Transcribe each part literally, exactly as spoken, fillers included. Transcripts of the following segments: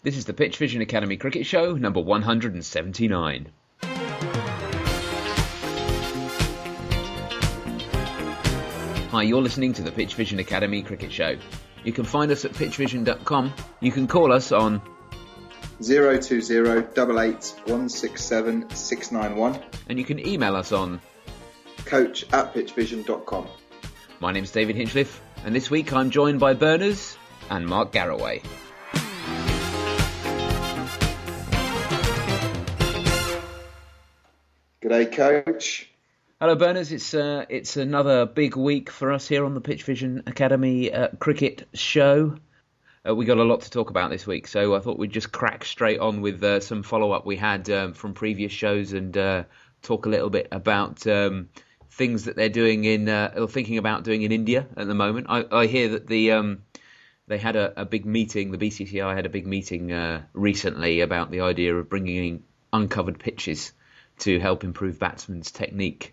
This is the Pitch Vision Academy Cricket Show, number one hundred seventy-nine. Hi, you're listening to the Pitch Vision Academy Cricket Show. You can find us at pitch vision dot com. You can call us on zero two zero, eight eight, one six seven, six nine one. And you can email us on coach at pitch vision dot com. My name's David Hinchliffe, and this week I'm joined by Berners and Mark Garraway. G'day, Coach. Hello, Berners. It's uh, it's another big week for us here on the Pitch Vision Academy uh, Cricket Show. Uh, we got a lot to talk about this week, so I thought we'd just crack straight on with uh, some follow-up we had um, from previous shows and uh, talk a little bit about um, things that they're doing in, uh, or thinking about doing in India at the moment. I, I hear that the um, they had a, a big meeting, the B C C I had a big meeting uh, recently about the idea of bringing in uncovered pitches to help improve batsmen's technique.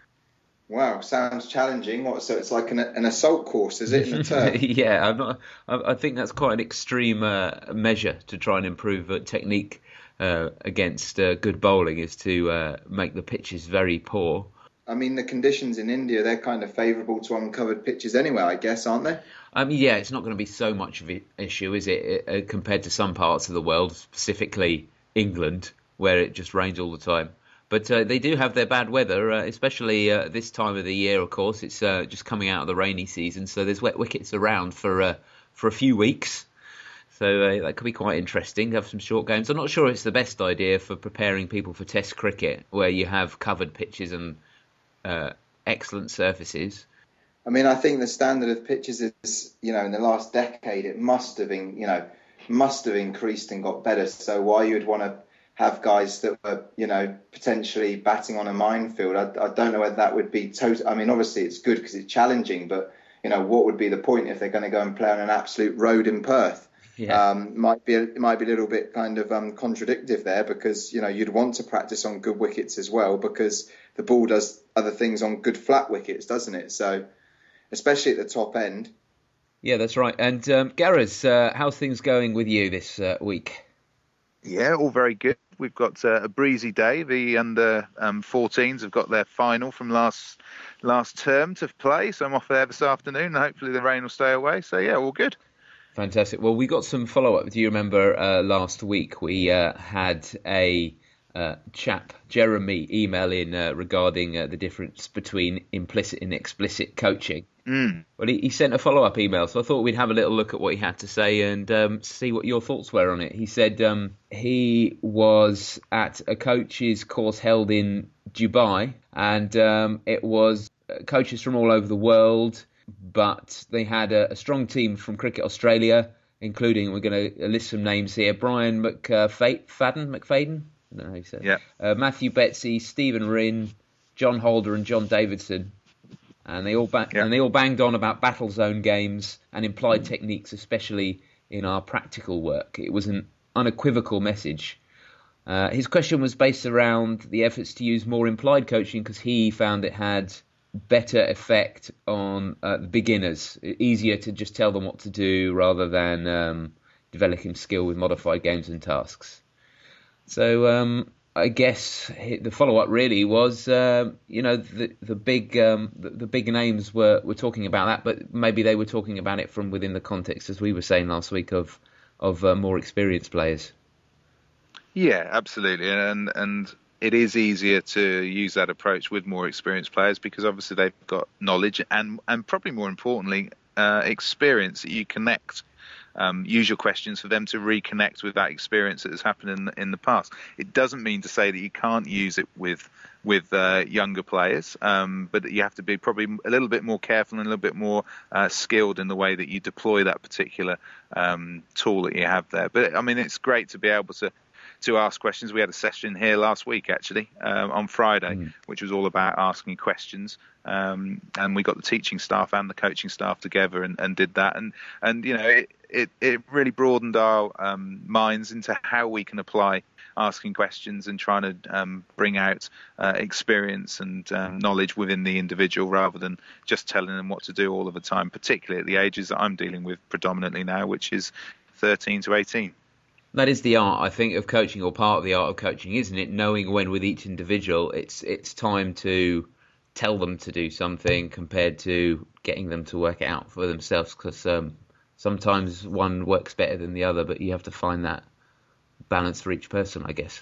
Wow, sounds challenging. What? So it's like an, an assault course, is it, in the turf? Yeah, I'm not, I, I think that's quite an extreme uh, measure to try and improve uh, technique uh, against uh, good bowling, is to uh, make the pitches very poor. I mean, the conditions in India, they're kind of favourable to uncovered pitches anyway, I guess, aren't they? I mean, yeah, it's not going to be so much of an issue, is it, uh, compared to some parts of the world, specifically England, where it just rains all the time. But uh, they do have their bad weather, uh, especially uh, this time of the year, of course. It's uh, just coming out of the rainy season, so there's wet wickets around for uh, for a few weeks. So uh, that could be quite interesting, have some short games. I'm not sure it's the best idea for preparing people for Test cricket, where you have covered pitches and uh, excellent surfaces. I mean, I think the standard of pitches is, you know, in the last decade, it must have been, you know, must have increased and got better. So why you'd want to have guys that were, you know, potentially batting on a minefield. I, I don't know whether that would be total. I mean, obviously it's good because it's challenging, but, you know, what would be the point if they're going to go and play on an absolute road in Perth? Yeah. Um, might be a, it might be a little bit kind of um, contradictive there, because, you know, you'd want to practice on good wickets as well, because the ball does other things on good flat wickets, doesn't it? So, especially at the top end. Yeah, that's right. And um, Gareth, uh, how's things going with you this uh, week? Yeah, all very good. We've got uh, a breezy day. The under um, fourteens have got their final from last last term to play, so I'm off there this afternoon, and hopefully the rain will stay away. So yeah, all good. Fantastic. Well, we got some follow-up. Do you remember uh, last week we uh, had a uh, chap, Jeremy, email in uh, regarding uh, the difference between implicit and explicit coaching? Mm. Well, he, he sent a follow-up email, so I thought we'd have a little look at what he had to say and um, see what your thoughts were on it. He said um, he was at a coach's course held in Dubai, and um, it was coaches from all over the world, but they had a, a strong team from Cricket Australia, including, we're going to list some names here, Brian McFadden, McFadden? I don't know how you say it. Yeah. Uh, Matthew Betsy, Stephen Rinn, John Holder and John Davidson. And they all ba- yeah. and they all banged on about battle zone games and implied techniques, especially in our practical work. It was an unequivocal message. Uh, his question was based around the efforts to use more implied coaching, because he found it had better effect on uh, the beginners. Easier to just tell them what to do rather than um, developing skill with modified games and tasks. So um, I guess the follow-up really was, uh, you know, the the big um, the, the big names were, were talking about that, but maybe they were talking about it from within the context, as we were saying last week, of of uh, more experienced players. Yeah, absolutely, and and it is easier to use that approach with more experienced players, because obviously they've got knowledge and and probably more importantly, uh, experience that you connect. Um, use your questions for them to reconnect with that experience that has happened in the, in the past. It doesn't mean to say that you can't use it with with uh, younger players, um, but you have to be probably a little bit more careful and a little bit more uh, skilled in the way that you deploy that particular um, tool that you have there. But I mean, it's great to be able to to ask questions. We had a session here last week, actually, um, on Friday, mm. which was all about asking questions. Um, and we got the teaching staff and the coaching staff together and, and did that. And, and you know, it, it, it really broadened our um, minds into how we can apply asking questions and trying to um, bring out uh, experience and um, knowledge within the individual, rather than just telling them what to do all of the time, particularly at the ages that I'm dealing with predominantly now, which is thirteen to eighteen. That is the art, I think, of coaching, or part of the art of coaching, isn't it? Knowing when with each individual it's it's time to tell them to do something compared to getting them to work it out for themselves. Because um, sometimes one works better than the other, but you have to find that balance for each person, I guess.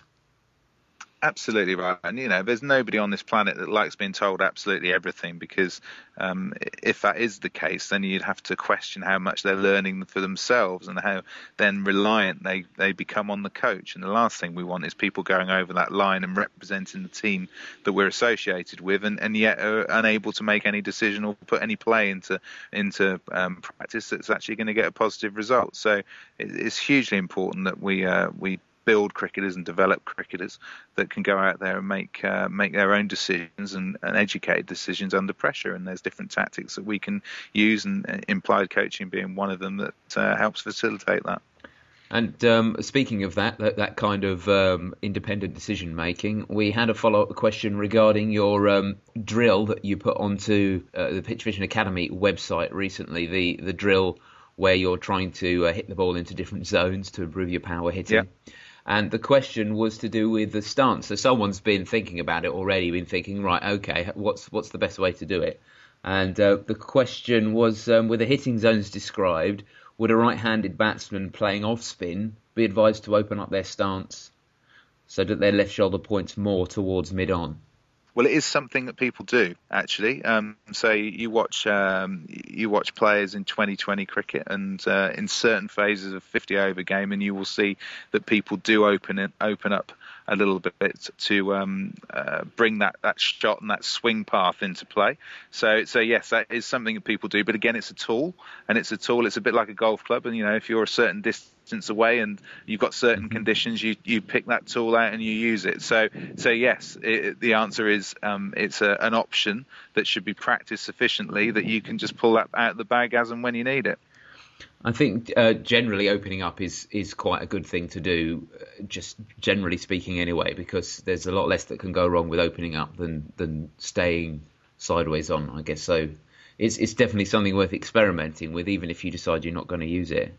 Absolutely right. And, you know, there's nobody on this planet that likes being told absolutely everything, because um, if that is the case, then you'd have to question how much they're learning for themselves and how then reliant they, they become on the coach. And the last thing we want is people going over that line and representing the team that we're associated with, and, and yet are unable to make any decision or put any play into into um, practice that's actually going to get a positive result. So it, it's hugely important that we uh, we build cricketers and develop cricketers that can go out there and make uh, make their own decisions and, and educated decisions under pressure. And there's different tactics that we can use, and uh, implied coaching being one of them that uh, helps facilitate that. And um, speaking of that, that, that kind of um, independent decision making, we had a follow-up question regarding your um, drill that you put onto uh, the Pitch Vision Academy website recently, the, the drill where you're trying to uh, hit the ball into different zones to improve your power hitting. Yeah. And the question was to do with the stance. So someone's been thinking about it already, been thinking, right, okay, what's what's the best way to do it? And uh, the question was, um, with the hitting zones described, would a right-handed batsman playing off spin be advised to open up their stance so that their left shoulder points more towards mid-on? Well, it is something that people do, actually. Um, so you watch um, you watch players in twenty twenty cricket, and uh, in certain phases of fifty over game, and you will see that people do open it, open up a little bit to um, uh, bring that, that shot and that swing path into play. So, so yes, that is something that people do. But again, it's a tool, and it's a tool. It's a bit like a golf club, and you know, if you're a certain distance away and you've got certain conditions, you you pick that tool out and you use it. So, so yes, it, the answer is um, it's a, an option that should be practiced sufficiently that you can just pull that out of the bag as and when you need it. I think uh, generally opening up is, is quite a good thing to do, uh, just generally speaking anyway, because there's a lot less that can go wrong with opening up than, than staying sideways on, I guess. So it's it's definitely something worth experimenting with, even if you decide you're not going to use it.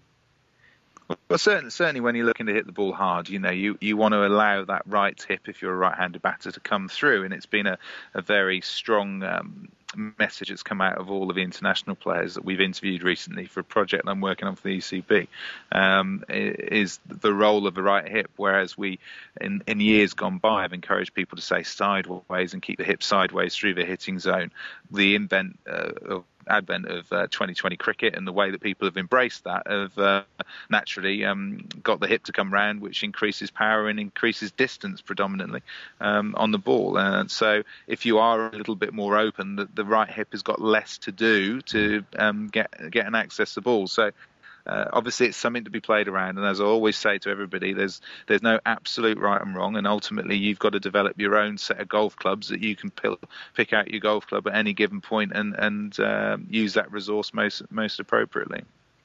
Well, certainly, certainly when you're looking to hit the ball hard, you know, you, you want to allow that right hip, if you're a right-handed batter, to come through. And it's been a, a very strong um, message that's come out of all of the international players that we've interviewed recently for a project I'm working on for the E C B, um, is the role of the right hip. Whereas we, in, in years gone by, have encouraged people to say sideways and keep the hip sideways through the hitting zone. The invent uh, of advent of uh, twenty twenty cricket and the way that people have embraced that have uh, naturally um, got the hip to come round, which increases power and increases distance predominantly um, on the ball. And so if you are a little bit more open, the, the right hip has got less to do to um, get get and access the ball. So Uh, obviously, it's something to be played around, and as I always say to everybody, there's there's no absolute right and wrong, and ultimately you've got to develop your own set of golf clubs that you can pill, pick out your golf club at any given point and and uh, use that resource most most appropriately.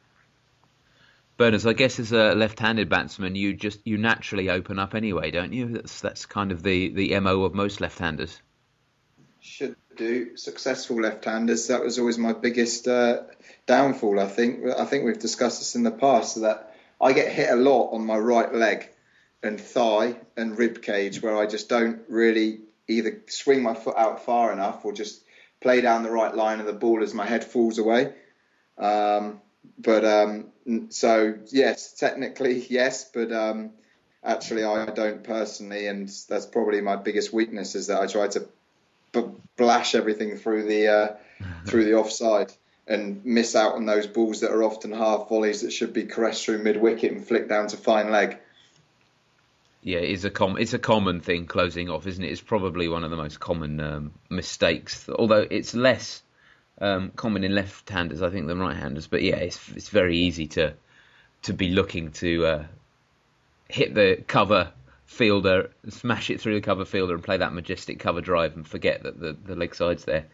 Berners, I guess as a left-handed batsman, you just you naturally open up anyway, don't you? That's that's kind of the, the M O of most left-handers. Should do. Successful left-handers. That was always my biggest uh, downfall. I think. I think we've discussed this in the past. That I get hit a lot on my right leg and thigh and rib cage, where I just don't really either swing my foot out far enough or just play down the right line of the ball as my head falls away. Um, but um, so yes, technically yes, but um, actually I don't personally, and that's probably my biggest weakness, is that I try to b- blash everything through the uh, through the offside and miss out on those balls that are often half volleys that should be caressed through mid wicket and flicked down to fine leg. Yeah, it's a com- it's a common thing, closing off, isn't it? It's probably one of the most common um, mistakes, although it's less um, common in left-handers, I think, than right-handers. But yeah, it's it's very easy to to be looking to uh, hit the cover fielder, smash it through the cover fielder and play that majestic cover drive and forget that the, the leg side's there.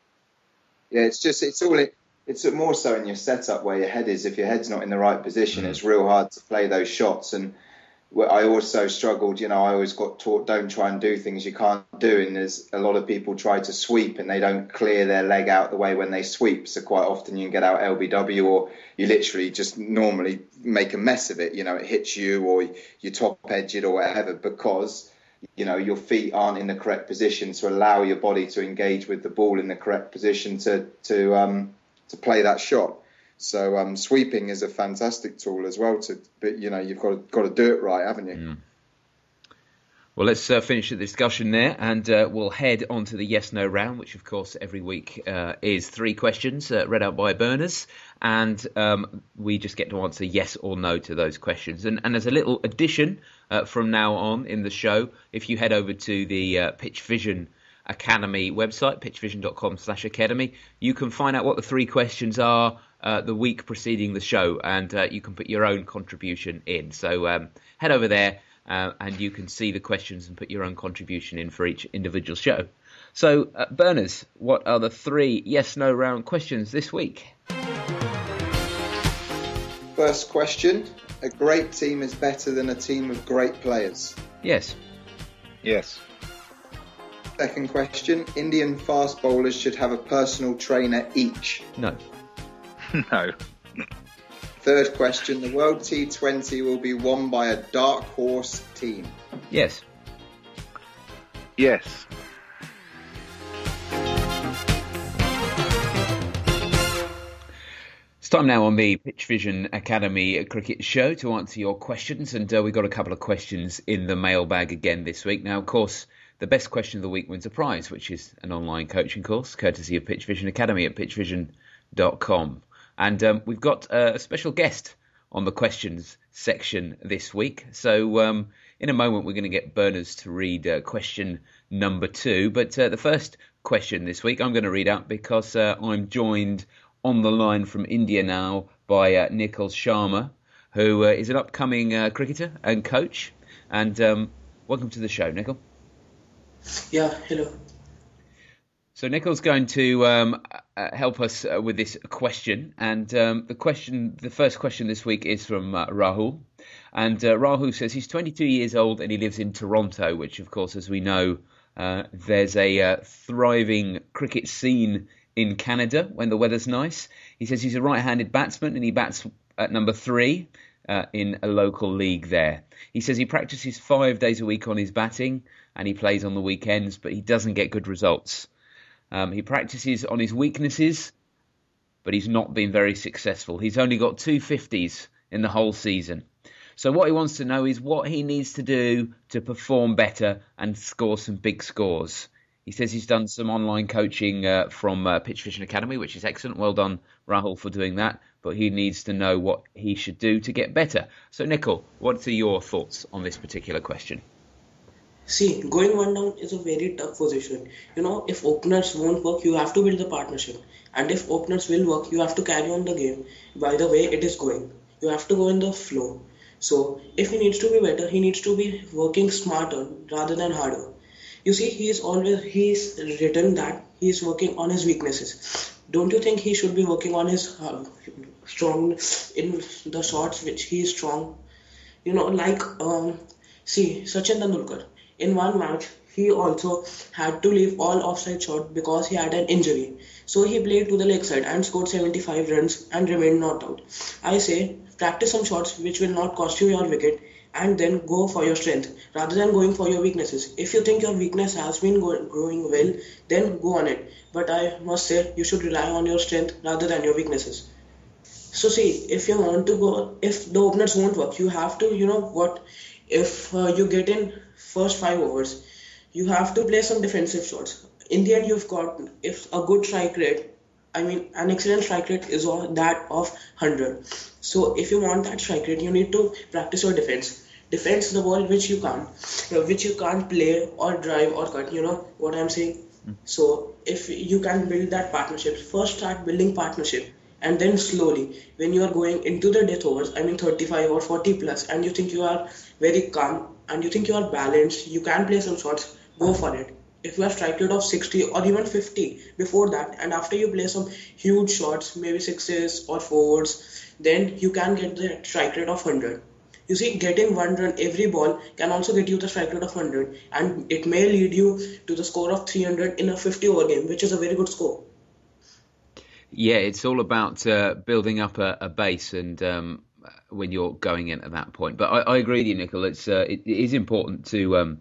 Yeah, it's just, it's all, it's more so in your setup where your head is. If your head's not in the right position, mm. it's real hard to play those shots. And I also struggled, you know, I always got taught don't try and do things you can't do. And there's a lot of people try to sweep and they don't clear their leg out the way when they sweep. So quite often you can get out L B W, or you literally just normally make a mess of it. You know, it hits you or you top edge it or whatever, because, you know, your feet aren't in the correct position to allow your body to engage with the ball in the correct position to, to, um, to play that shot. So um, sweeping is a fantastic tool as well. To, but you know, you've got to, got to do it right, haven't you? Mm. Well, let's uh, finish the discussion there, and uh, we'll head on to the yes/no round, which, of course, every week uh, is three questions uh, read out by Berners, and um, we just get to answer yes or no to those questions. And, and as a little addition uh, from now on in the show, if you head over to the uh, Pitch Vision Academy website, pitchvision.com slash academy, you can find out what the three questions are uh, the week preceding the show, and uh, you can put your own contribution in. So um, head over there uh, and you can see the questions and put your own contribution in for each individual show. So, uh, Berners, what are the three yes/no round questions this week? First question, a great team is better than a team of great players. Yes. Yes. Second question, Indian fast bowlers should have a personal trainer each. No. No. Third question, the World T twenty will be won by a dark horse team. Yes. Yes. It's time now on the Pitch Vision Academy Cricket Show to answer your questions, and uh, we've got a couple of questions in the mailbag again this week. Now, of course, the best question of the week wins a prize, which is an online coaching course, courtesy of Pitch Vision Academy at pitch vision dot com. And um, we've got uh, a special guest on the questions section this week. So um, in a moment, we're going to get Berners to read uh, question number two. But uh, the first question this week, I'm going to read out because uh, I'm joined on the line from India now by uh, Nikhil Sharma, who uh, is an upcoming uh, cricketer and coach. And um, welcome to the show, Nikhil. Yeah, hello. So Nikhil's going to um, uh, help us uh, with this question, and um, the question, the first question this week is from uh, Rahul, and uh, Rahul says he's twenty-two years old and he lives in Toronto, which, of course, as we know, uh, there's a uh, thriving cricket scene in Canada when the weather's nice. He says he's a right-handed batsman and he bats at number three uh, in a local league there. He says he practices five days a week on his batting and he plays on the weekends, but he doesn't get good results. Um, he practices on his weaknesses, but he's not been very successful. He's only got two fifties in the whole season. So what he wants to know is what he needs to do to perform better and score some big scores. He says he's done some online coaching uh, from uh, Pitch Vision Academy, which is excellent. Well done, Rahul, for doing that. But he needs to know what he should do to get better. So, Nikhil, what are your thoughts on this particular question? See, going one down is a very tough position. You know, if openers won't work, you have to build the partnership. And if openers will work, you have to carry on the game by the way it is going. You have to go in the flow. So, if he needs to be better, he needs to be working smarter rather than harder. You see, he is always, he's written that he is working on his weaknesses. Don't you think he should be working on his uh, strong, in the shots which he is strong? You know, like, um, see, Sachin Tendulkar. In one match, he also had to leave all offside shot because he had an injury. So he played to the leg side and scored seventy-five runs and remained not out. I say, practice some shots which will not cost you your wicket and then go for your strength rather than going for your weaknesses. If you think your weakness has been go- growing well, then go on it. But I must say, you should rely on your strength rather than your weaknesses. So see, if you want to go, if the openers won't work, you have to, you know what, if uh, you get in first five overs, you have to play some defensive shots. In the end, you've got, if a good strike rate, I mean, an excellent strike rate is all that of one hundred. So if you want that strike rate, you need to practice your defense. Defense the ball which you can't, uh, which you can't play or drive or cut. You know what I'm saying? Mm. So if you can build that partnership, first start building partnership. And then slowly, when you are going into the death overs, I mean thirty-five or forty plus, and you think you are very calm and you think you are balanced, you can play some shots, go for it. If you have strike rate of sixty or even fifty before that, and after you play some huge shots, maybe sixes or fours, then you can get the strike rate of one hundred. You see, getting one run every ball can also get you the strike rate of one hundred, and it may lead you to the score of three hundred in a fifty over game, which is a very good score. Yeah, it's all about uh, building up a, a base, and um, when you're going in at that point. But I, I agree with you, Nicol. It's uh, it, it is important to um,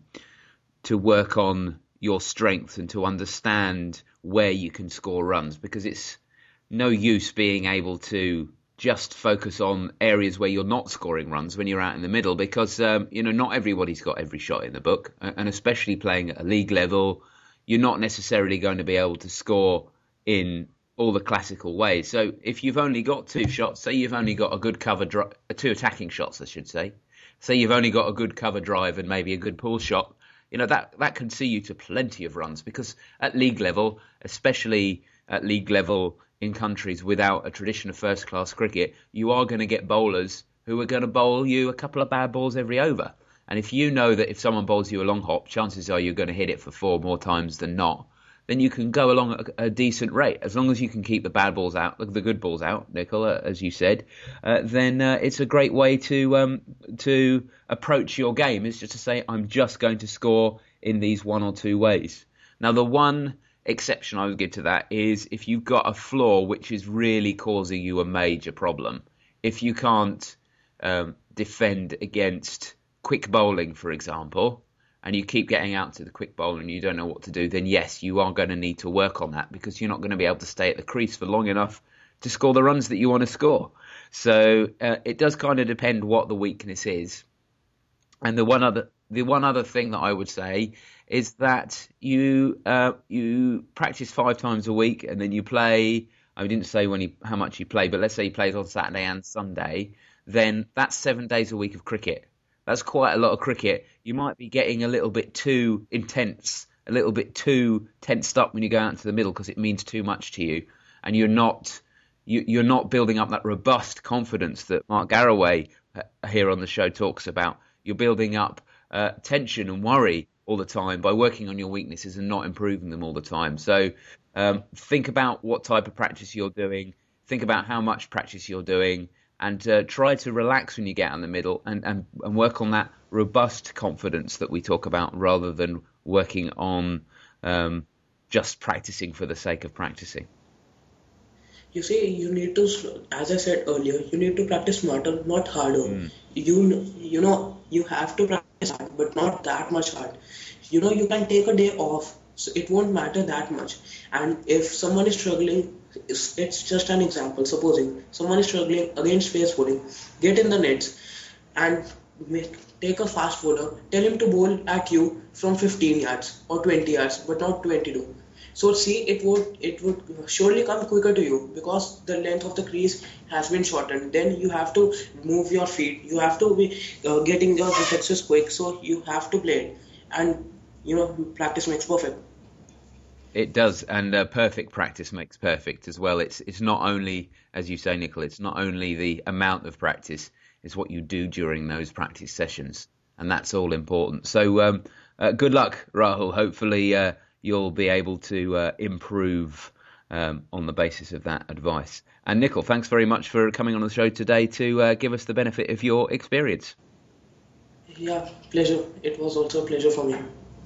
to work on your strengths and to understand where you can score runs, because it's no use being able to just focus on areas where you're not scoring runs when you're out in the middle, because um, you know, not everybody's got every shot in the book, and especially playing at a league level, you're not necessarily going to be able to score in all the classical ways. So if you've only got two shots, say you've only got a good cover drive, two attacking shots, I should say. Say you've only got a good cover drive and maybe a good pull shot, you know, that, that can see you to plenty of runs, because at league level, especially at league level in countries without a tradition of first class cricket, you are going to get bowlers who are going to bowl you a couple of bad balls every over. And if you know that if someone bowls you a long hop, chances are you're going to hit it for four more times than not, then you can go along at a decent rate. As long as you can keep the bad balls out, the good balls out, Nicola, as you said, uh, then uh, it's a great way to um, to approach your game, is just to say, I'm just going to score in these one or two ways. Now, the one exception I would give to that is if you've got a flaw which is really causing you a major problem. If you can't um, defend against quick bowling, for example, and you keep getting out to the quick bowl and you don't know what to do, then yes, you are going to need to work on that, because you're not going to be able to stay at the crease for long enough to score the runs that you want to score. So uh, it does kind of depend what the weakness is. And the one other the one other thing that I would say is that you uh, you practice five times a week, and then you play. I didn't say when you, how much you play, but let's say you play on Saturday and Sunday, then that's seven days a week of cricket. That's quite a lot of cricket. You might be getting a little bit too intense, a little bit too tensed up when you go out into the middle, because it means too much to you, and you're not you, you're not building up that robust confidence that Mark Garraway uh, here on the show talks about. You're building up uh, tension and worry all the time by working on your weaknesses and not improving them all the time. So um, think about what type of practice you're doing. Think about how much practice you're doing. And uh, try to relax when you get out in the middle, and, and, and work on that robust confidence that we talk about, rather than working on um, just practicing for the sake of practicing. You see, you need to, as I said earlier, you need to practice smarter, not harder. Mm. You, you know, you have to practice hard, but not that much hard. You know, you can take a day off, so it won't matter that much. And if someone is struggling, it's, it's just an example. Supposing someone is struggling against pace bowling, get in the nets and make, take a fast bowler, tell him to bowl at you from fifteen yards or twenty yards, but not twenty-two. So see, it would it would surely come quicker to you, because the length of the crease has been shortened. Then you have to move your feet. You have to be uh, getting your reflexes quick. So you have to play it, and you know, practice makes perfect. It does, and uh, perfect practice makes perfect as well. It's it's not only, as you say, Nicol, it's not only the amount of practice, it's what you do during those practice sessions, and that's all important. So um, uh, good luck, Rahul. Hopefully uh, you'll be able to uh, improve um, on the basis of that advice. And Nicol, thanks very much for coming on the show today to uh, give us the benefit of your experience. Yeah, pleasure. It was also a pleasure for me.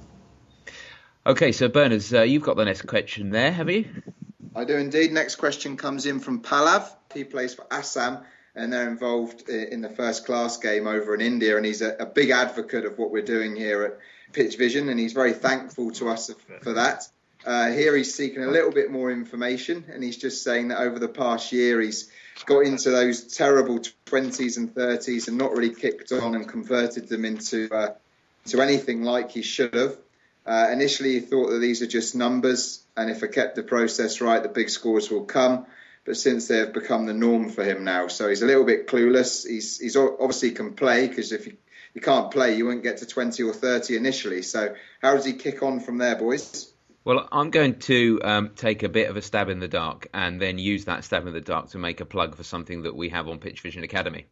Okay, so Berners, uh, you've got the next question there, have you? I do indeed. Next question comes in from Pallav. He plays for Assam, and they're involved in the first class game over in India, and he's a, a big advocate of what we're doing here at Pitch Vision, and he's very thankful to us for that. Uh, here he's seeking a little bit more information, and he's just saying that over the past year he's got into those terrible twenties and thirties and not really kicked on and converted them into uh, to anything like he should have. Uh, initially, he thought that these are just numbers, and if I kept the process right, the big scores will come. But since they have become the norm for him now, so he's a little bit clueless. He's he's obviously can play, because if you, you can't play, you won't get to twenty or thirty initially. So how does he kick on from there, boys? Well, I'm going to um, take a bit of a stab in the dark, and then use that stab in the dark to make a plug for something that we have on Pitch Vision Academy.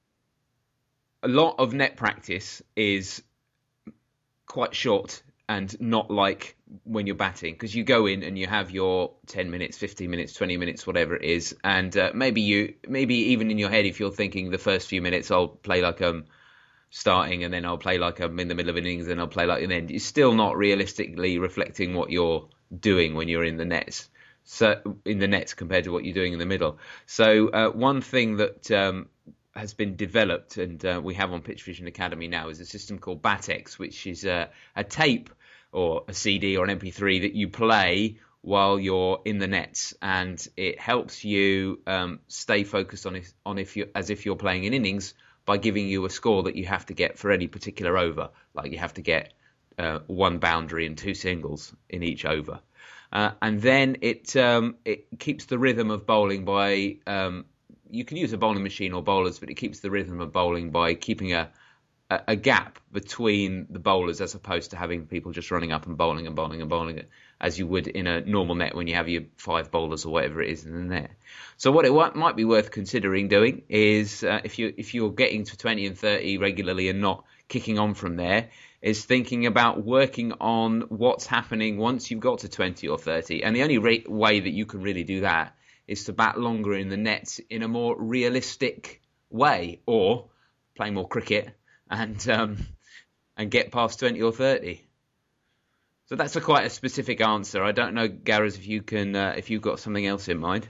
A lot of net practice is quite short, and not like when you're batting, because you go in and you have your ten minutes, fifteen minutes, twenty minutes, whatever it is, and uh, maybe you, maybe even in your head, if you're thinking the first few minutes I'll play like um starting and then I'll play like I'm in the middle of innings and I'll play like an end. It's still not realistically reflecting what you're doing when you're in the nets. So in the nets compared to what you're doing in the middle. So uh, one thing that um, has been developed and uh, we have on Pitch Vision Academy now is a system called BatX, which is uh, a tape or a C D or an M P three that you play while you're in the nets, and it helps you um, stay focused on if, on if you as if you're playing in innings by giving you a score that you have to get for any particular over. Like you have to get uh, one boundary and two singles in each over. Uh, and then it um, it keeps the rhythm of bowling by, um, you can use a bowling machine or bowlers, but it keeps the rhythm of bowling by keeping a, a, a gap between the bowlers as opposed to having people just running up and bowling and bowling and bowling it as you would in a normal net when you have your five bowlers or whatever it is in the net. So what it w- might be worth considering doing is uh, if you if you're getting to twenty and thirty regularly and not kicking on from there, is thinking about working on what's happening once you've got to twenty or thirty. And the only re- way that you can really do that is to bat longer in the nets in a more realistic way, or play more cricket and um, and get past twenty or thirty. So that's a quite a specific answer. I don't know, Gareth, if you can, uh, if you've got something else in mind.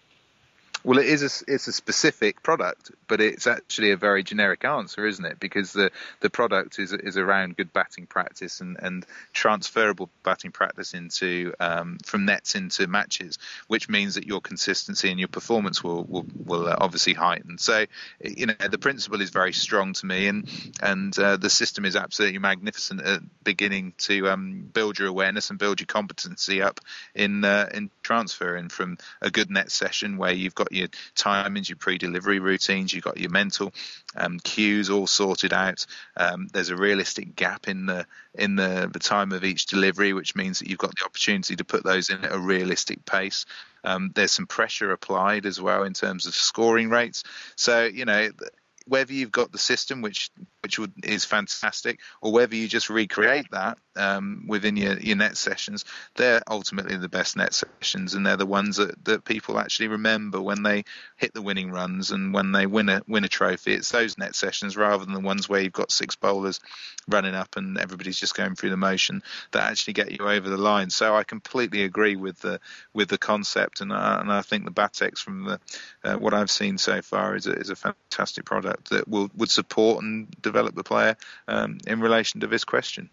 Well, it is a, it's a specific product, but it's actually a very generic answer, isn't it? Because the, the product is is around good batting practice and, and transferable batting practice into um, from nets into matches, which means that your consistency and your performance will will, will uh, obviously heighten. So, you know, the principle is very strong to me, and and uh, the system is absolutely magnificent at beginning to um, build your awareness and build your competency up in uh, in transferring from a good net session where you've got your timings, your pre-delivery routines, you've got your mental um, cues all sorted out. Um, there's a realistic gap in the in the, the time of each delivery, which means that you've got the opportunity to put those in at a realistic pace. Um, there's some pressure applied as well in terms of scoring rates. So, you know, whether you've got the system, which which would, is fantastic, or whether you just recreate that um, within your, your net sessions, they're ultimately the best net sessions, and they're the ones that, that people actually remember when they hit the winning runs and when they win a win a trophy. It's those net sessions rather than the ones where you've got six bowlers running up and everybody's just going through the motion that actually get you over the line. So I completely agree with the with the concept, and I, and I think the BatX from the uh, what I've seen so far is a, is a fantastic product that will would support and develop the player um, in relation to this question.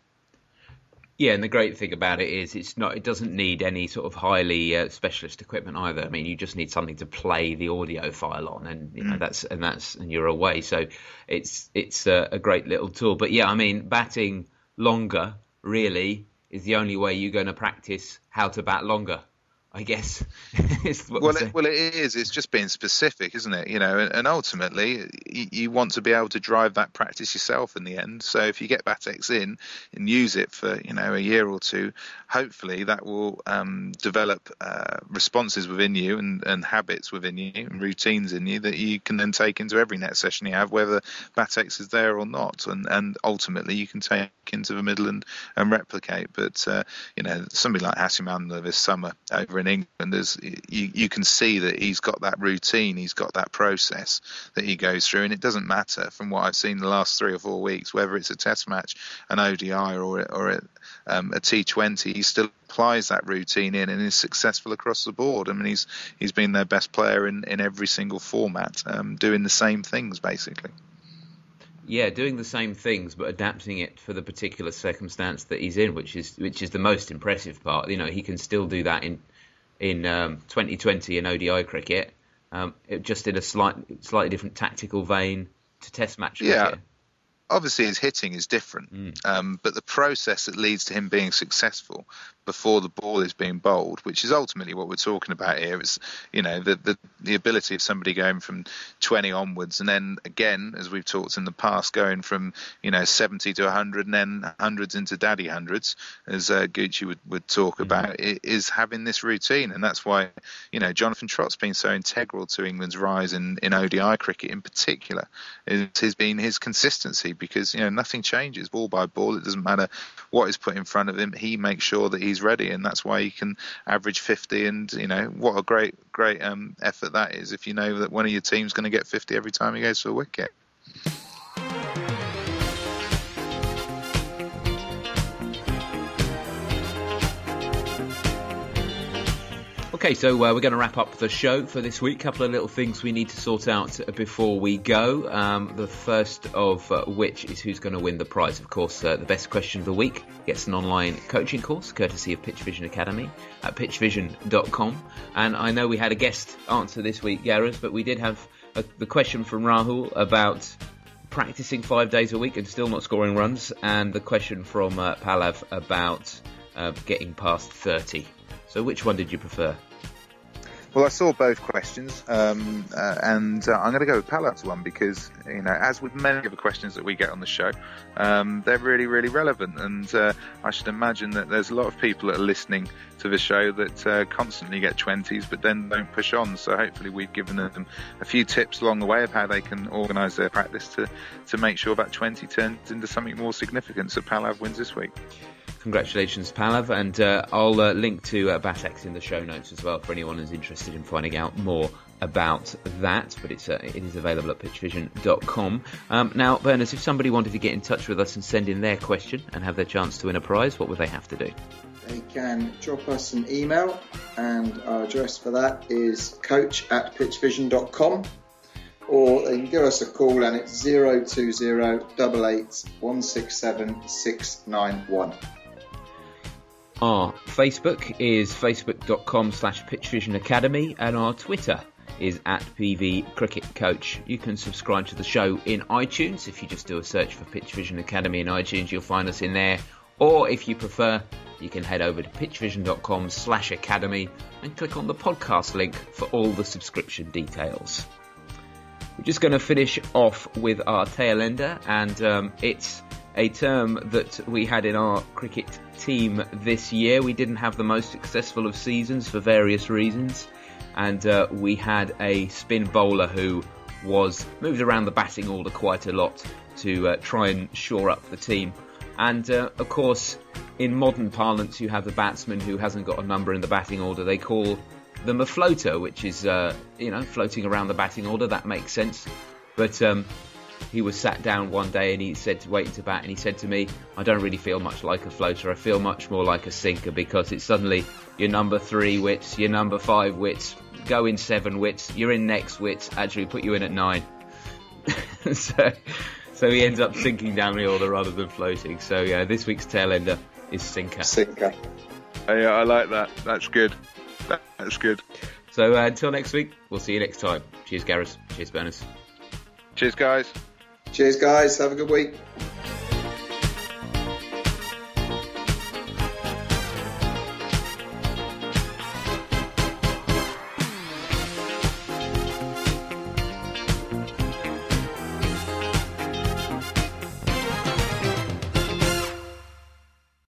Yeah, and the great thing about it is it's not. It doesn't need any sort of highly uh, specialist equipment either. I mean, you just need something to play the audio file on, and you know mm. that's and that's and you're away. So it's it's a, a great little tool. But yeah, I mean, batting longer really is the only way you're going to practice how to bat longer, I guess. well, it, well, it is. It's just being specific, isn't it? You know, and, and ultimately, you, you want to be able to drive that practice yourself in the end. So if you get BatX in and use it for, you know, a year or two, hopefully that will um, develop uh, responses within you and, and habits within you and routines in you that you can then take into every net session you have, whether BatX is there or not. And, and ultimately, you can take into the middle and, and replicate. But, uh, you know, somebody like Hasim Amla this summer over in England, is you, you can see that he's got that routine, he's got that process that he goes through, and it doesn't matter from what I've seen the last three or four weeks, whether it's a test match, an O D I or, or a, um, a T twenty, he still applies that routine in and is successful across the board. I mean, he's he's been their best player in, in every single format, um, doing the same things basically. Yeah, doing the same things but adapting it for the particular circumstance that he's in, which is which is the most impressive part. You know, he can still do that in in um, twenty twenty in O D I cricket, um, it, just in a slight, slightly different tactical vein to Test match cricket. Yeah. Obviously, his hitting is different, mm. um, but the process that leads to him being successful before the ball is being bowled, which is ultimately what we're talking about here, is, you know, the, the the ability of somebody going from twenty onwards, and then again, as we've talked in the past, going from, you know, seventy to one hundred and then hundreds into daddy hundreds, as uh, Gucci would, would talk mm. about, it is having this routine, and that's why, you know, Jonathan Trott's been so integral to England's rise in, in O D I cricket in particular. It has been his consistency, because, you know, nothing changes ball by ball. It doesn't matter what is put in front of him. He makes sure that he's ready, and that's why he can average fifty. And, you know, what a great, great um, effort that is if you know that one of your team's going to get fifty every time he goes to a wicket. Okay, so uh, we're going to wrap up the show for this week. A couple of little things we need to sort out before we go. Um, the first of uh, which is who's going to win the prize. Of course, uh, the best question of the week gets an online coaching course courtesy of Pitch Vision Academy at pitch vision dot com. And I know we had a guest answer this week, Gareth, but we did have a, the question from Rahul about practicing five days a week and still not scoring runs, and the question from uh, Pallav about uh, getting past thirty. So which one did you prefer? Well, I saw both questions, um, uh, and uh, I'm going to go with Pallav's one because, you know, as with many of the questions that we get on the show, um, they're really, really relevant. And uh, I should imagine that there's a lot of people that are listening to the show that uh, constantly get twenties, but then don't push on. So hopefully we've given them a few tips along the way of how they can organise their practice to, to make sure that twenty turns into something more significant. So Pallav wins this week. Congratulations, Pallav, and uh, I'll uh, link to uh, BATX in the show notes as well for anyone who's interested in finding out more about that, but it's uh, it is available at pitch vision dot com. Um, now, Berners, if somebody wanted to get in touch with us and send in their question and have their chance to win a prize, what would they have to do? They can drop us an email, and our address for that is coach at pitch vision dot com, or they can give us a call, and it's zero two zero eight eight one six seven six nine one. Our Facebook is facebook dot com slash pitch vision academy, and our Twitter is at P V Cricket Coach. You can subscribe to the show in iTunes. If you just do a search for Pitch Vision Academy in iTunes, you'll find us in there. Or if you prefer, you can head over to pitch vision dot com slash academy and click on the podcast link for all the subscription details. We're just going to finish off with our tail ender, and um, it's a term that we had in our cricket team this year. We didn't have the most successful of seasons for various reasons, and uh, we had a spin bowler who was moved around the batting order quite a lot to uh, try and shore up the team. And uh, of course, in modern parlance, you have the batsman who hasn't got a number in the batting order. They call them a floater, which is uh, you know floating around the batting order. That makes sense. But um, he was sat down one day and he said to wait to bat, and he said to me, I don't really feel much like a floater. I feel much more like a sinker, because it's suddenly your number three wits, your number five wits, go in seven wits, you're in next wits, actually put you in at nine. so so he ends up sinking down the order rather than floating. So yeah, this week's tail ender is sinker. Sinker. Oh, yeah, I like that. That's good. That, that's good. So uh, until next week, we'll see you next time. Cheers, Gareth. Cheers, Berners. Cheers, guys. Cheers, guys. Have a good week.